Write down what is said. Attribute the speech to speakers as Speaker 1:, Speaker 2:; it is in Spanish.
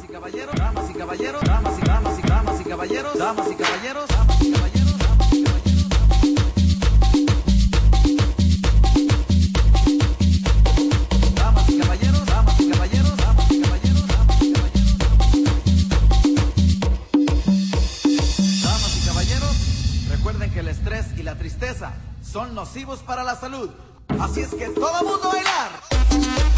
Speaker 1: caballeros, damas y caballeros, damas y damas y damas y caballeros, damas y caballeros, damas y caballeros, damas y caballeros. Damas y caballeros, damas y caballeros, damas y caballeros, damas y caballeros. Damas y caballeros, recuerden que el estrés y la tristeza son nocivos para la salud. Así es que todo mundo a bailar.